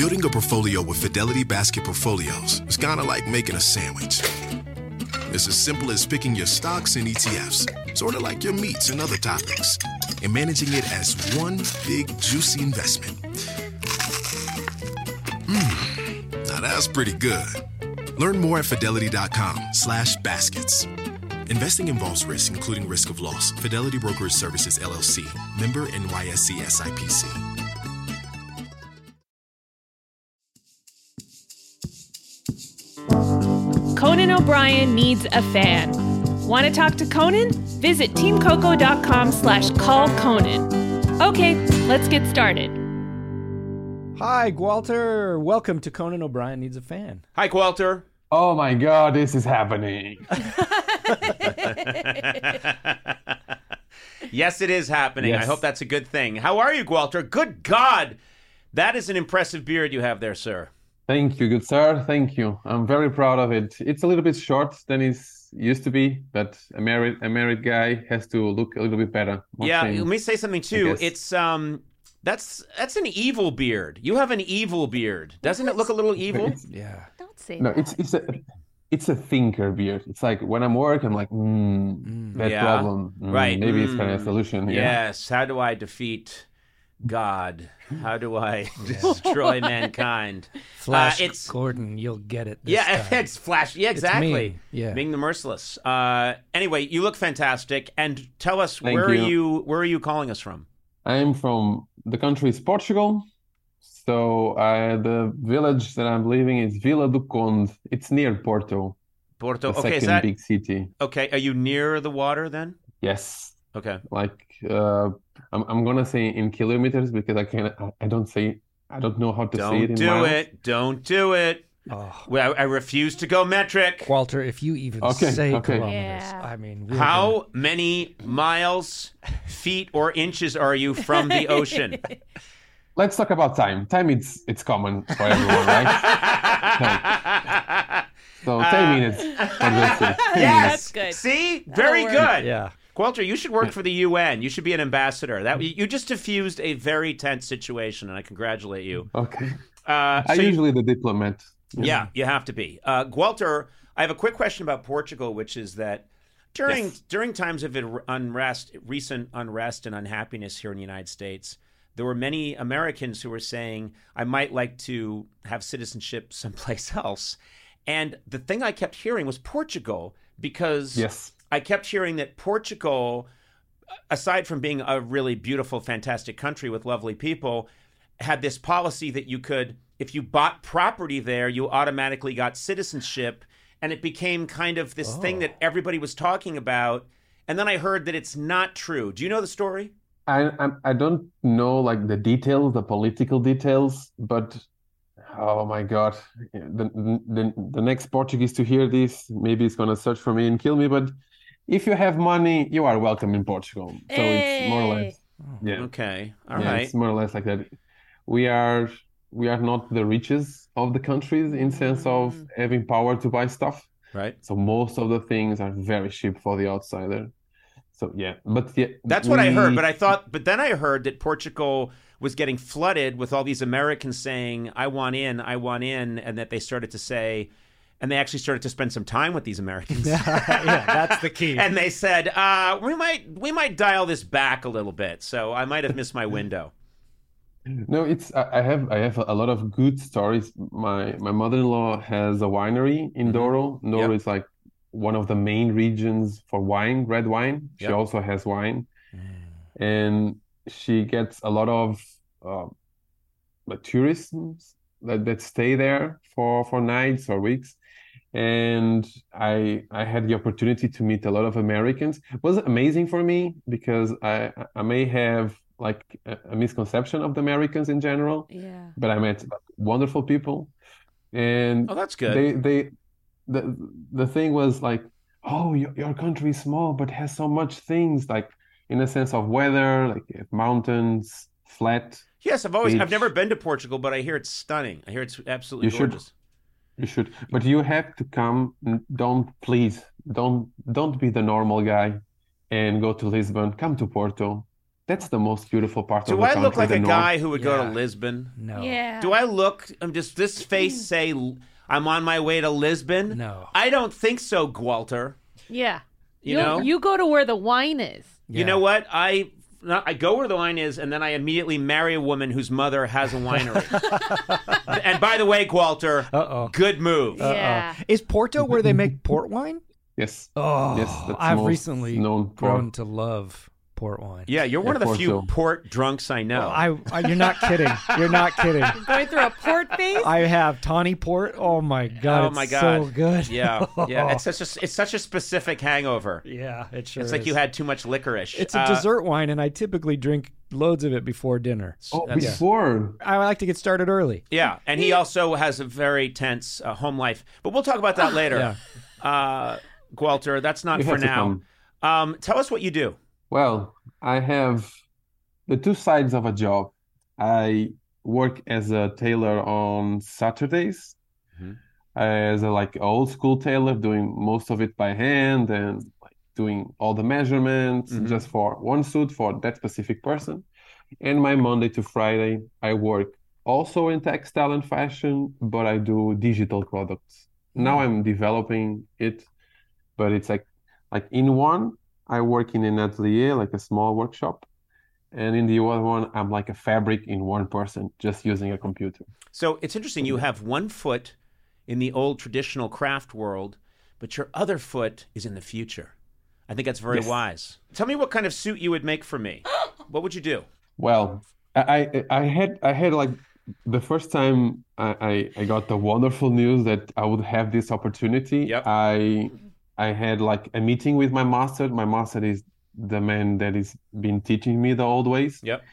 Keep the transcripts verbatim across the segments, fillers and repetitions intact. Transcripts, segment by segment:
Building a portfolio with Fidelity Basket Portfolios is kind of like making a sandwich. It's as simple as picking your stocks and E T Fs, sort of like your meats and other toppings, and managing it as one big, juicy investment. Mmm, now that's pretty good. Learn more at fidelity.com slash baskets. Investing involves risk, including risk of loss. Fidelity Brokerage Services, L L C. Member N Y S E S I P C. Conan O'Brien needs a fan. Want to talk to Conan? Visit teamcoco.com slash call Conan. Okay, let's get started. Hi, Gwalter. Welcome to Conan O'Brien Needs a Fan. Hi, Gwalter. Oh my God, this is happening. Yes, it is happening. Yes. I hope that's a good thing. How are you, Gwalter? Good God. That is an impressive beard you have there, sir. Thank you, good sir. Thank you. I'm very proud of it. It's a little bit short than it used to be, but a married a married guy has to look a little bit better. More Yeah, thin, let me say something I too. guess. It's um that's that's an evil beard. You have an evil beard. Doesn't it look a little evil? It's- Yeah. Don't say no, that. it's it's a it's a thinker beard. It's like when I'm work, I'm like, mm, that Yeah. problem. Mm, Right. Maybe it's kind of a Mm. solution. Yeah. Yes. How do I defeat God? How do I destroy mankind? Flash Uh, it's Gordon, you'll get it this yeah, time. it's Flash. Yeah, It's exactly. me. Yeah. Being the merciless. Uh, anyway, you look fantastic. And tell us, Thank where are you. you? Where are you calling us from? I'm from the country is Portugal. So uh, the village that I'm living is Vila do Conde. It's near Porto, Porto. the Okay, is second that big city. okay? Are you near the water then? Yes. Okay. Like uh, I'm I'm gonna say in kilometers because I can't I, I don't say I don't know how to say it Don't in do miles. it. Don't do it. Oh, Well, I, I refuse to go metric. Walter, if you even Okay, say okay. kilometers, Yeah. I mean, we're How many miles, feet, or inches are you from the ocean? Let's talk about time. Time it's it's common for everyone, right? So ten minutes for this. ten Yes. minutes. That's good. See, very work. good. gonna- yeah. Walter, you should work for the U N. You should be an ambassador. That you just diffused a very tense situation, and I congratulate you. Okay. Uh, I so you- usually the diplomat. Yeah, you have to be. Uh, Gwalter, I have a quick question about Portugal, which is that during Yes. during times of it- unrest, recent unrest and unhappiness here in the United States, there were many Americans who were saying, I might like to have citizenship someplace else. And the thing I kept hearing was Portugal, because Yes. I kept hearing that Portugal, aside from being a really beautiful, fantastic country with lovely people, had this policy that you could, if you bought property there, you automatically got citizenship. And it became kind of this thing that everybody was talking about. And then I heard that it's not true. Do you know the story? I, I I don't know like the details, the political details, but oh my God, the the the next Portuguese to hear this, maybe it's gonna search for me and kill me. But if you have money, you are welcome in Portugal. So it's more or less, yeah, Okay. All yeah, right. it's more or less like that. We are we are not the richest of the countries in sense of having power to buy stuff. Right. So most of the things are very cheap for the outsider. So yeah, but yeah, That's what I heard, we- but I thought, but then I heard that Portugal was getting flooded with all these Americans saying, I want in, I want in, and that they started to say, and they actually started to spend some time with these Americans. yeah, that's the key. And they said, uh, we might we might dial this back a little bit. So I might have missed my window. No, it's I I have I have a lot of good stories. My my mother-in-law has a winery in Mhm. Douro. Douro Yep. is like one of the main regions for wine, red wine. She Yep. also has wine, and she gets a lot of uh, like tourists that, that stay there for for nights or weeks. And I I had the opportunity to meet a lot of Americans. It was amazing for me because I I may have like a, a misconception of the Americans in general, Yeah. but I met wonderful people, and Oh, that's good. they they the the thing was like, oh, your your country is small but has so much things like in a sense of weather, like you have mountains, flat. Yes, I've always I've beach. never been to Portugal, but I hear it's stunning. I hear it's absolutely You should. gorgeous. You should, but you have to come. Don't please don't don't be the normal guy and go to Lisbon. Come to Porto. that's the most beautiful part Do of the I country. look like the a north. guy who would go Yeah. to Lisbon? No. Yeah. Do I look? I'm just this face say I'm on my way to Lisbon? No. I don't think so, Gwalter. Yeah. You You'll- know? You go to where the wine is. You Yeah. know what? I not, I go where the wine is, and then I immediately marry a woman whose mother has a winery. And by the way, Gwalter, Uh-oh. good move. Yeah. Is Porto where they make port wine? Yes. Oh, Yes, that's I've most recently known for- grown to love port wine. Yeah, you're one Yeah, of the few Porto. port drunks I know. I, I, you're not kidding. You're not kidding. Going through a port phase? I have Tawny Port. Oh my god, oh it's my god, so good. Yeah, yeah. It's such a it's such a specific hangover. Yeah, it sure It's is. like you had too much licorice. It's a Uh, dessert wine, and I typically drink loads of it before dinner. Oh, That's- before. I like to get started early. Yeah, and he also has a very tense uh, home life. But we'll talk about that later. Yeah. Uh, Gwalter, that's not You for have to now. come. Um, tell us what you do. Well, I have the two sides of a job. I work as a tailor on Saturdays, Mhm. as a like old school tailor, doing most of it by hand and like doing all the measurements Mhm. just for one suit for that specific person. And my Monday to Friday, I work also in textile and fashion, but I do digital products. Now I'm developing it, but it's like like in one, I work in an atelier, like a small workshop. And in the other one, I'm like a fabric in one person, just using a computer. So it's interesting. You have one foot in the old traditional craft world, but your other foot is in the future. I think that's very Yes. wise. Tell me what kind of suit you would make for me. What would you do? Well, I I, I had I had like the first time I, I, I got the wonderful news that I would have this opportunity. Yep. I I had like a meeting with my master. My master is the man that has been teaching me the old ways. Yep.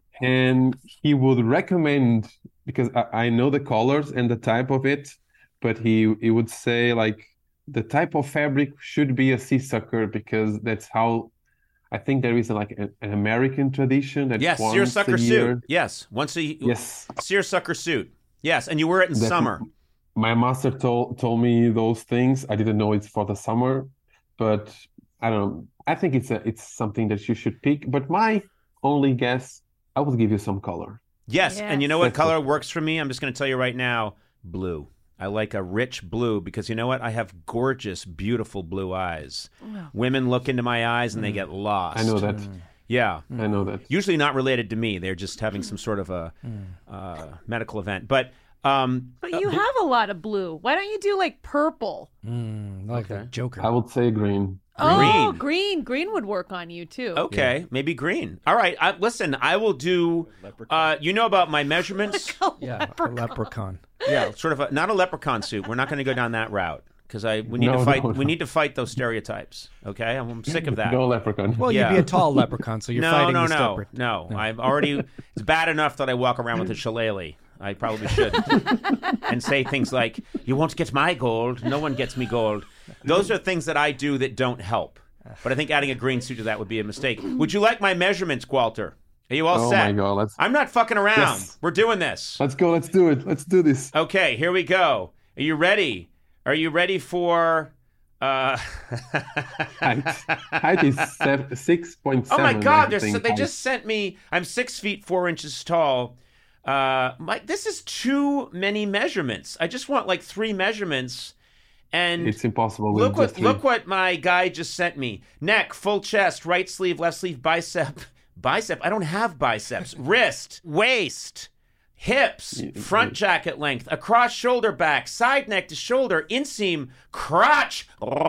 And he would recommend, because I, I know the colors and the type of it, but he he would say like the type of fabric should be a seersucker because that's how I think there is like an, an American tradition that Yes, once seersucker a year. suit. Yes, once a Yes, seersucker suit. Yes, and you wear it in That- summer. my master told told me those things. I didn't know it's for the summer, but I don't know. I think it's a it's something that you should pick. But my only guess, I would give you some color. Yes, and you know what That's color what- works for me? I'm just going to tell you right now, blue. I like a rich blue because you know what? I have gorgeous, beautiful blue eyes. Women look into my eyes and they get lost. I know that. Yeah. I know that. Usually not related to me. They're just having some sort of a uh, medical event. But um, But you have a lot of blue. Why don't you do like purple? Mm, like Okay. a Joker. I would say green. Oh, Green. green. Green would work on you too. okay, maybe green. All right. I, listen, I will do. Uh, you know about my measurements? yeah, a leprechaun. Yeah, sort of a, not a leprechaun suit. We're not going to go down that route because I we need No, to fight. no, We no. need to fight those stereotypes. Okay, I'm, I'm sick of that. No leprechaun. Well, Yeah. you'd be a tall leprechaun, so you're no, fighting no, the no, stepper. no, I've already. It's bad enough that I walk around with a shillelagh. I probably should, and say things like, "You won't get my gold. No one gets me gold." Those are things that I do that don't help. But I think adding a green suit to that would be a mistake. Would you like my measurements, Gwalter? Are you all Oh set? my God, let's I'm not fucking around. Yes. We're doing this. let's go. Let's do it. Let's do this. Okay, here we go. Are you ready? Are you ready for? Uh... Height. Height is sev- six point oh seven. my God! I They're, think. they just sent me. I'm six feet four inches tall. Uh, my this is too many measurements. I just want like three measurements. And It's impossible with look what just three. look what my guy just sent me. Neck, full chest, right sleeve, left sleeve, bicep, bicep. I don't have biceps. Wrist, waist, hips, front jacket length, across shoulder back, side neck to shoulder, inseam, crotch,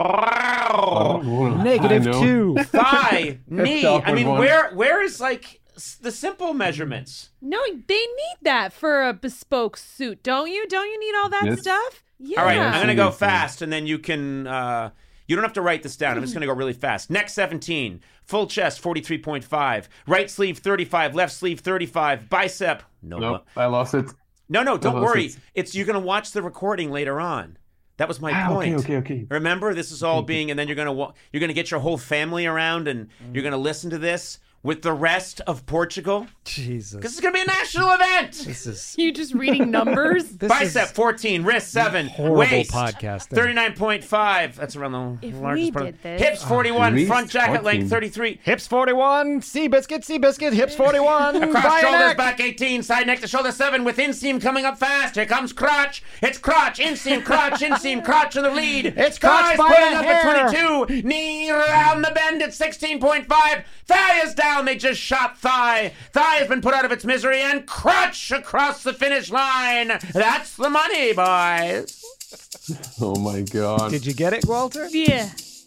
Oh, Negative I know. two. thigh, knee. the I awkward mean, one. where where is like s- the simple measurements? No, they need that for a bespoke suit, don't you? Don't you need all that Yes. stuff? Yeah. All right, I'm gonna go Seriously. fast, and then you can. Uh, you don't have to write this down. I'm just gonna go really fast. Neck seventeen, full chest forty-three point five, right sleeve thirty-five, left sleeve thirty-five, bicep. No, Nope, I lost it. no, no. Don't No, worry. it's- It's you're gonna watch the recording later on. That was my Ah, point. okay, okay, okay. Remember, this is all being, and then you're gonna wa- you're gonna get your whole family around, and you're gonna listen to this with the rest of Portugal? Jesus. Because it's going to be a national event. This is You just reading numbers? this Bicep is fourteen, wrist seven, horrible waist podcasting. thirty-nine point five. That's around the If largest we part. did this- Hips forty-one, Wrist front jacket fourteen. length thirty-three. Hips forty-one, Seabiscuit, Seabiscuit, hips forty-one. Across Via shoulders, neck. back eighteen, side neck to shoulder seven, with inseam coming up fast. Here comes crotch. It's crotch, inseam, crotch, inseam, crotch in the lead. It's crotch Thighs by pulling a up hair. at twenty-two. Knee around the bend at sixteen point five. Thigh is down. They just shot thigh. Thigh has been put out of its misery, and crotch across the finish line. That's the money, boys. Oh my God. Did you get it, Walter? Yeah.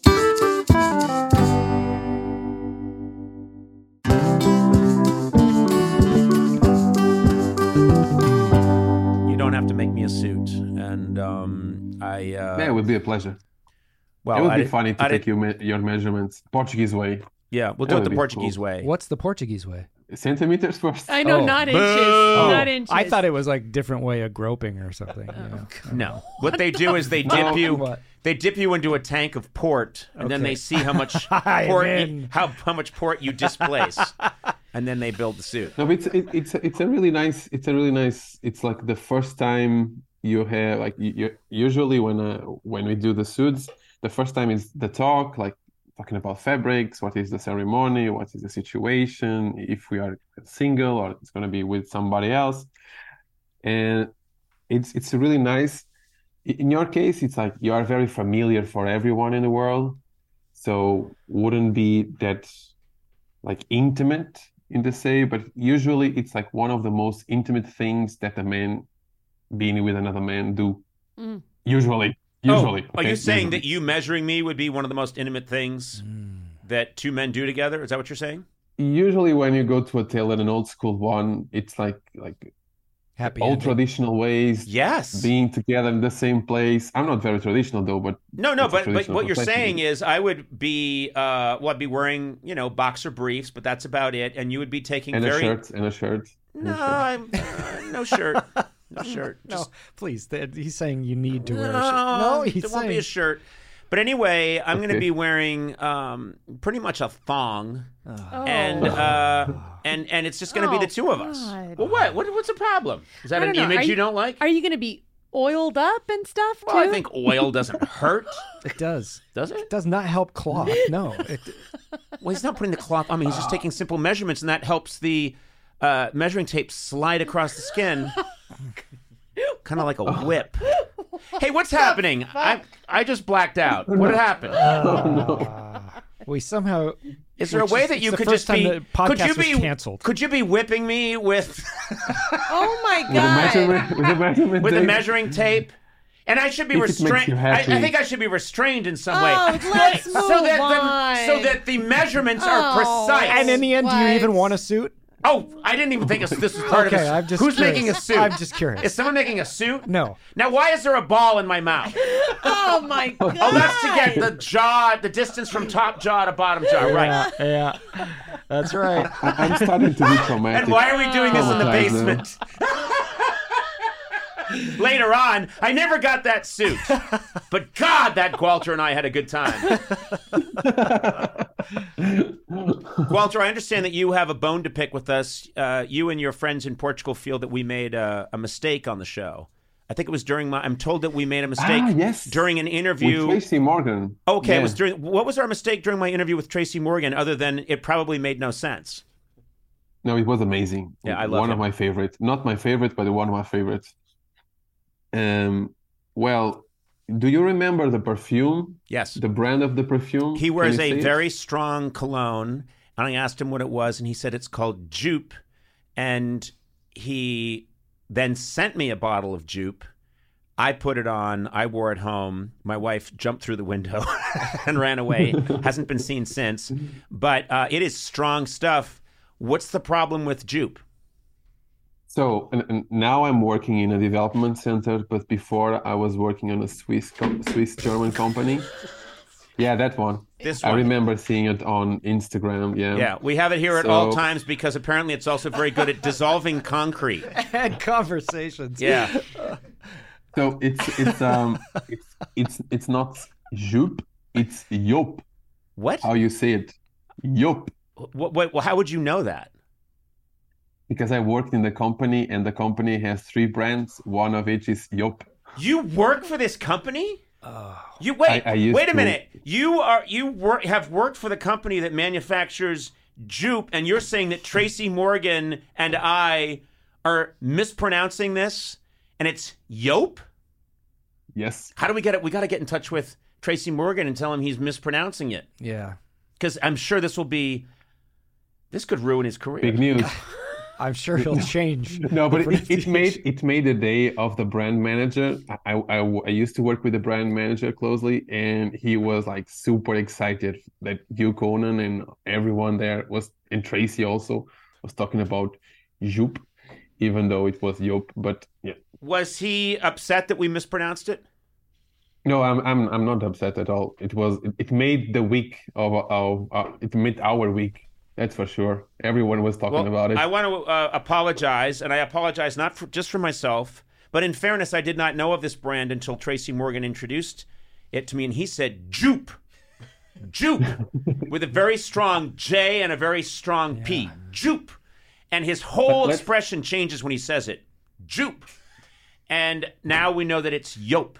You don't have to make me a suit, and um, I. Uh, Yeah, it would be a pleasure. well, it would I be did- funny to I did- take you me- your measurements Portuguese way. Yeah, we'll That do it would the be Portuguese cool. way. What's the Portuguese way? Centimeters first. I know, Oh. not inches. Boo. Not inches. I thought it was like different way of groping or something. you know. No. What they do is they dip No. you What? they dip you into a tank of port, and then Okay. they see how much I'm port in. you, how how much port you displace, and then they build the suit. No, but it's it, it's it's a really nice. It's a really nice. It's like the first time you have like you, you usually when uh, when we do the suits, the first time is the talk, like talking about fabrics, what is the ceremony, what is the situation, if we are single or it's going to be with somebody else, and it's it's really nice. In your case, it's like you are very familiar for everyone in the world, so wouldn't be that like intimate in the say, but usually it's like one of the most intimate things that a man being with another man do. Mm. Usually, usually. Oh, are okay? you saying Usually. that you measuring me would be one of the most intimate things that two men do together? Is that what you're saying? Usually when you go to a tailor, an old school one, it's like like Happy old ending. traditional ways, Yes. being together in the same place. I'm not very traditional though, but No, no, it's a but, but traditional what you're profession. saying is I would be, uh, well, I'd be wearing, you know, boxer briefs, but that's about it. And you would be taking and a very... shirt and a shirt. and a No, shirt. I'm, uh, no shirt. No shirt. No, Just- please. th- He's saying you need to wear a no, shirt. No, he's there saying won't be a shirt. But anyway, I'm going to Okay. be wearing um, pretty much a thong, Oh. and uh, and and it's just going to be Oh, the two of us. God. Well, what? what? What's the problem? Is that I an don't know. image Are you, you- don't like? Are you going to be oiled up and stuff too? Well, I think oil doesn't hurt, It does. does it? It does not help cloth. No. It, Well, he's not putting the cloth on me. He's just taking simple measurements, and that helps the uh, measuring tape slide across the skin, kind of like a whip. Hey, what's happening? I I just blacked out. What happened? we somehow. Is there a which way is- that it's you the could first just time be? the podcast Could you was be canceled. Could you be whipping me with Oh my With a god! measurement, with a measurement with a tape. measuring tape? And I should be If it makes restrained. you I, I happy. think I should be restrained in some Oh, way. let's so move that on. the so that the measurements are Oh. precise. And in the end, do you even What? want a suit? Oh, I didn't even think this was part Okay, of a I'm just Who's curious. making a suit? I'm just curious. Is someone making a suit? No. Now, why is there a ball in my mouth? Oh my god! Oh, that's to get the jaw, the distance from top jaw to bottom jaw, right? Yeah, yeah. That's right. I- I'm starting to be traumatic. And why are we doing this in the Traumatized now. basement? Later on, I never got that suit. But God, that Gwalter and I had a good time. Gwalter, I understand that you have a bone to pick with us. Uh, you and your friends in Portugal feel that we made a, a mistake on the show. I think it was during my. I'm told that we made a mistake Ah, yes. during an With interview. Tracy Morgan. Okay, Yeah. it was during. What was our mistake during my interview with Tracy Morgan? Other than it probably made no sense. No, it was amazing. Yeah, I love one him. of my favorites. Not my favorite, but one of my favorites. Um, well, do you remember the perfume? Yes. The brand of the perfume? He Can wears you a say it? very strong cologne, and I asked him what it was, and he said it's called Jupe. And he then sent me a bottle of Jupe. I put it on. I wore it home. My wife jumped through the window and ran away. Hasn't been seen since. But uh, it is strong stuff. What's the problem with Jupe? So and, and now I'm working in a development center, but before I was working on a Swiss com- Swiss German company. Yeah, that one. This I one. remember seeing it on Instagram. Yeah. Yeah, we have it here at all So- times because apparently it's also very good at dissolving concrete. And conversations. Yeah. So it's it's um it's it's it's not Joop, it's Joop. What? How you say it? Joop. What, what, well, how would you know that? Because I worked in the company, and the company has three brands. One of which is Joop. You work for this company? Oh. You wait. I, I used wait a to. minute. You are you work have worked for the company that manufactures Joop, and you're saying that Tracy Morgan and I are mispronouncing this, and it's Joop? Yes. How do we get it? We got to get in touch with Tracy Morgan and tell him he's mispronouncing it. Yeah. Because I'm sure this will be. This could ruin his career. Big news. I'm sure he'll change. No, but it, it made it made the day of the brand manager. I, I I used to work with the brand manager closely, and he was like super excited that you, Conan, and everyone there was, and Tracy also was talking about Joop, even though it was Joop. But yeah, was he upset that we mispronounced it? No, I'm I'm I'm not upset at all. It was it, it made the week of of uh, it made our week. That's for sure. Everyone was talking well, about it. I want to uh, apologize, and I apologize not for, just for myself, but in fairness, I did not know of this brand until Tracy Morgan introduced it to me, and he said Joop, Joop, with a very strong J and a very strong P, yeah. Joop, and his whole expression changes when he says it, Joop, and now we know that it's Joop,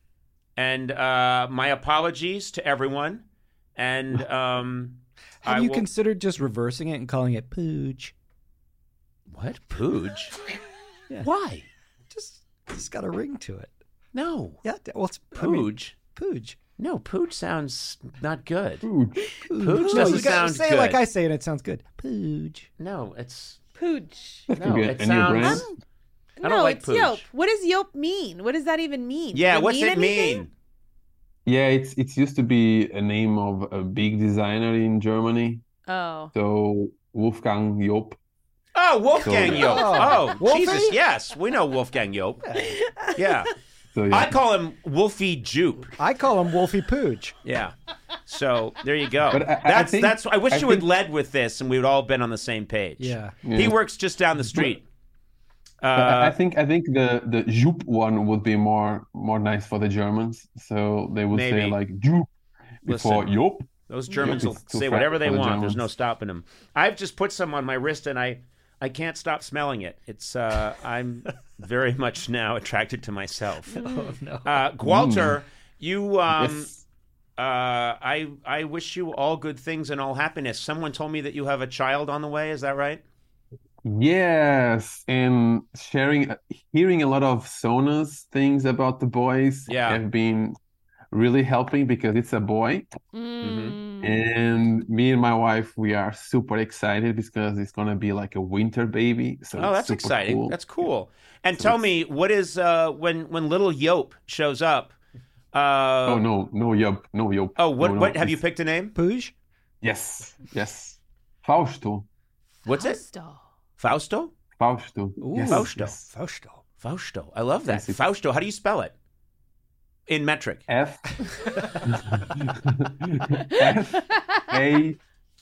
and uh, my apologies to everyone, and. Um, Have I you will... considered just reversing it and calling it Pooge? What? Pooge? Yeah. Why? Just, just got a ring to it. No. Yeah. Well, it's Pooge. I mean, Pooge. No, Pooge sounds not good. Pooge. Pooge no, doesn't you gotta sound say good. it like I say it. It sounds good. Pooge. No, it's Pooge. That could no. be a, It a new brand. sounds. I don't no, like it's Pooge. Joop. What does Joop mean? What does that even mean? Yeah, does it what's mean it anything? mean? Yeah, it's it's used to be a name of a big designer in Germany. Oh. So Wolfgang Joop. Oh, Wolfgang So- Joop. Oh, Wolfie? Jesus, yes. We know Wolfgang Joop. Yeah. So yeah. I call him Wolfie Joop. I call him Wolfie Pooge. Yeah. So there you go. But I- I that's think- that's. I wish I you had think- led with this, and we would all been on the same page. Yeah. Yeah. He works just down the street. But I I Uh, think I think the the Joop one would be more more nice for the Germans. So they would Maybe. say like Joop before Listen. Joop. Those Germans Yeah, will it's too say fat whatever they for the want. There's no Germans. stopping them. I've just put some on my wrist, and I, I can't stop smelling it. It's uh, I'm very much now attracted to myself. Oh no. Uh, Gwalter, you, um, Yes. uh, I, I wish you all good things and all happiness. Someone told me that you have a child on the way. Is that right? Yes, and sharing, hearing a lot of Sona's things about the boys Yeah. have been really helping because it's a boy. Mm. And me and my wife, we are super excited because it's gonna be like a winter baby. So Oh, it's that's super exciting. cool. That's cool. And So tell it's- me, what is uh, when when little Joop shows up? Uh, Oh no, no Joop, no Joop. Oh, what No, no, what have you it's- picked a name? Pooge? Yes, yes. Fausto, What's it? Fausto. Fausto? Fausto. Ooh. Yes, Fausto. yes. Fausto. Fausto. I love that. Yes, it's- Fausto. How do you spell it? In metric. F F A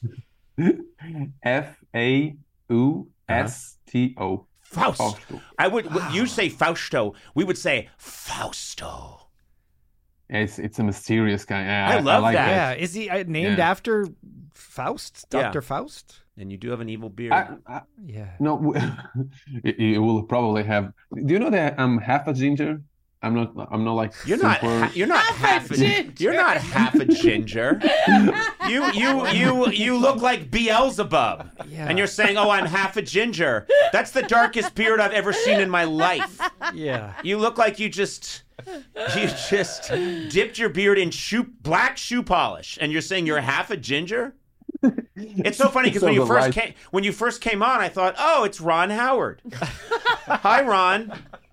F A U S T O. Faust. Fausto. I would. You say Fausto. We would say Fausto. It's it's a mysterious guy. I, I love like that. Yeah. Is he uh, named Yeah. after Faust? Yeah. Doctor Faust? And you do have an evil beard. I, I, Yeah. no, w- it, it will probably have. Do you know that I'm half a ginger? I'm not. I'm not like. You're not. super- Ha- you're not half a. ginger. You're not half a ginger. you you you you look like Beelzebub, Yeah. and you're saying, "Oh, I'm half a ginger." That's the darkest beard I've ever seen in my life. Yeah. You look like you just you just dipped your beard in shoe black shoe polish, and you're saying you're half a ginger. It's so funny because when So you the first light- came when you first came on, I thought, "Oh, it's Ron Howard." Hi, Ron.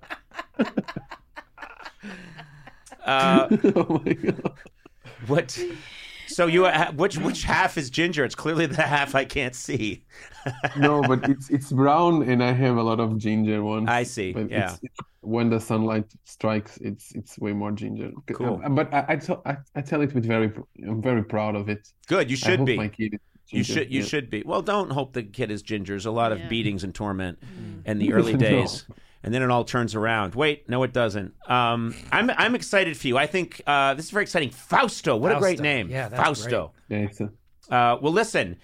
Uh, Oh my god. what? So you ha- which which half is ginger? It's clearly the half I can't see. No, but it's it's brown, and I have a lot of ginger ones. I see, But yeah. it's, it's, when the sunlight strikes, it's it's way more ginger. Cool. Uh, But I I, tell, I I tell it with very. pr- I'm very proud of it. Good, you I should hope be. my kid is You ginger, should you yeah. should be. Well, don't hope the kid is ginger. There's a lot of Yeah. beatings and torment in the early No. days. And then it all turns around. Wait, no, it doesn't. Um, I'm I'm excited for you. I think uh, this is very exciting. Fausto, what a great Fausto. name. Yeah, that's Fausto. Yeah, it's a, Uh, well, listen,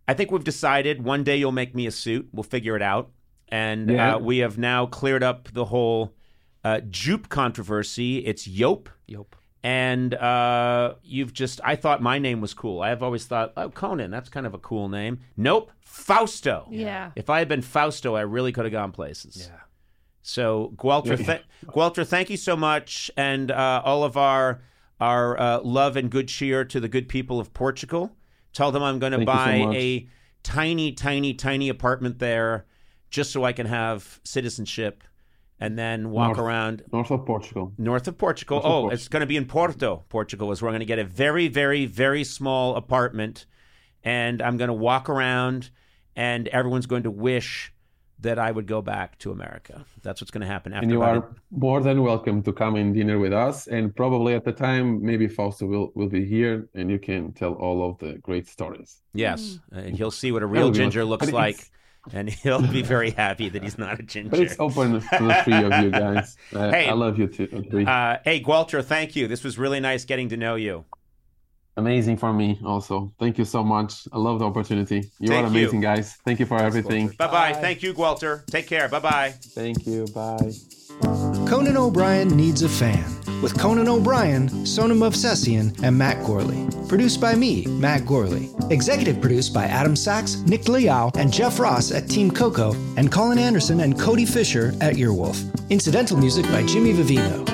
I think we've decided one day you'll make me a suit. We'll figure it out. And Yeah. uh, we have now cleared up the whole uh, Jupe controversy. It's Yope. Yope. And uh, you've just, I thought my name was cool. I've always thought, oh, Conan, that's kind of a cool name. Nope, Fausto. Yeah. If I had been Fausto, I really could have gone places. Yeah. So, Gualter, th- Gualter, thank you so much. And uh, all of our, our uh, love and good cheer to the good people of Portugal. Tell them I'm going to Thank you so buy much. a tiny, tiny, tiny apartment there just so I can have citizenship and then walk North. around North of Portugal. north of Portugal. North of oh, Portugal. it's going to be in Porto, Portugal, is where I'm going to get a very, very, very small apartment. And I'm going to walk around and everyone's going to wish that I would go back to America. That's what's going to happen after And you about are more than welcome to come and dinner with us. And probably at the time, maybe Fausto will, will be here and you can tell all of the great stories. Yes, and he'll see what a That real would be ginger nice. looks But like, it's- and he'll be very happy that he's not a ginger. But it's open to the three of you guys. I, Hey. I love you too. Three. Uh, hey, Gualter, thank you. This was really nice getting to know you. Amazing for me also. Thank you so much. I love the opportunity. You Thank are you. amazing, guys. Thank you for everything. Bye-bye. Thank you, Gualter. Take care. Bye-bye. Thank you. Bye. Conan O'Brien Needs a Fan with Conan O'Brien, Sonam Movsesian, and Matt Gorley. Produced by me, Matt Gorley. Executive produced by Adam Sachs, Nick Liao, and Jeff Ross at Team Coco, and Colin Anderson and Cody Fisher at Earwolf. Incidental music by Jimmy Vivino.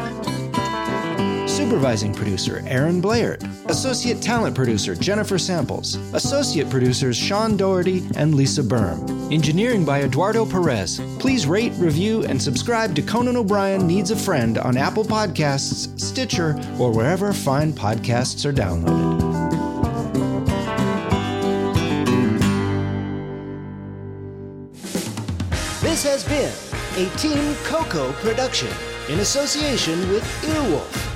Supervising producer Aaron Blaird. Associate talent producer Jennifer Samples. Associate producers Sean Doherty and Lisa Berm. Engineering by Eduardo Perez. Please rate, review, and subscribe to Conan O'Brien Needs a Friend on Apple Podcasts, Stitcher, or wherever fine podcasts are downloaded. This has been a Team Coco production in association with Earwolf.